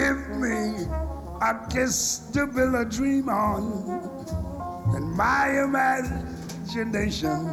Give me a kiss to build a dream on, and my imagination